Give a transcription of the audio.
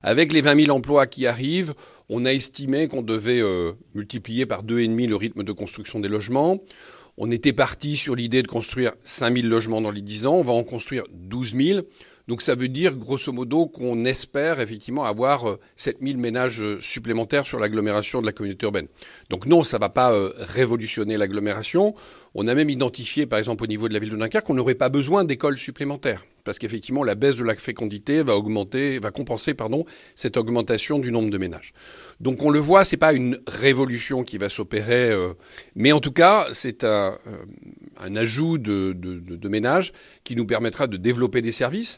Avec les 20 000 emplois qui arrivent, on a estimé qu'on devait multiplier par 2,5 le rythme de construction des logements. On était parti sur l'idée de construire 5 000 logements dans les 10 ans. On va en construire 12 000. Donc ça veut dire grosso modo qu'on espère effectivement avoir 7 000 ménages supplémentaires sur l'agglomération de la communauté urbaine. Donc non, ça ne va pas révolutionner l'agglomération. On a même identifié, par exemple au niveau de la ville de Dunkerque, qu'on n'aurait pas besoin d'écoles supplémentaires. Parce qu'effectivement, la baisse de la fécondité va compenser cette augmentation du nombre de ménages. Donc on le voit, ce n'est pas une révolution qui va s'opérer, mais en tout cas, c'est un ajout de ménages qui nous permettra de développer des services.